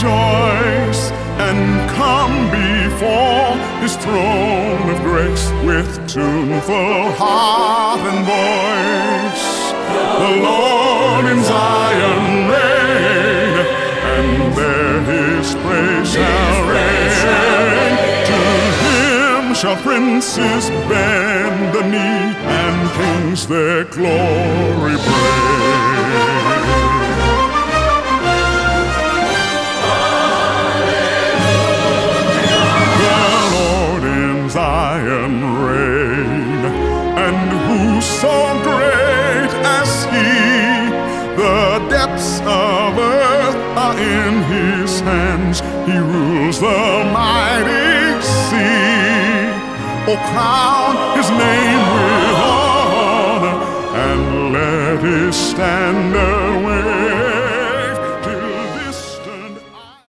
rejoice and come before his throne of grace with tuneful harp and voice. The Lord in Zion reign, and there his praise shall reign. To him shall princes bend the knee, and kings their glory bring. Zion reign, and who so great as he? The depths of earth are in his hands, he rules the mighty sea. Oh, crown his name with honor, and let his standard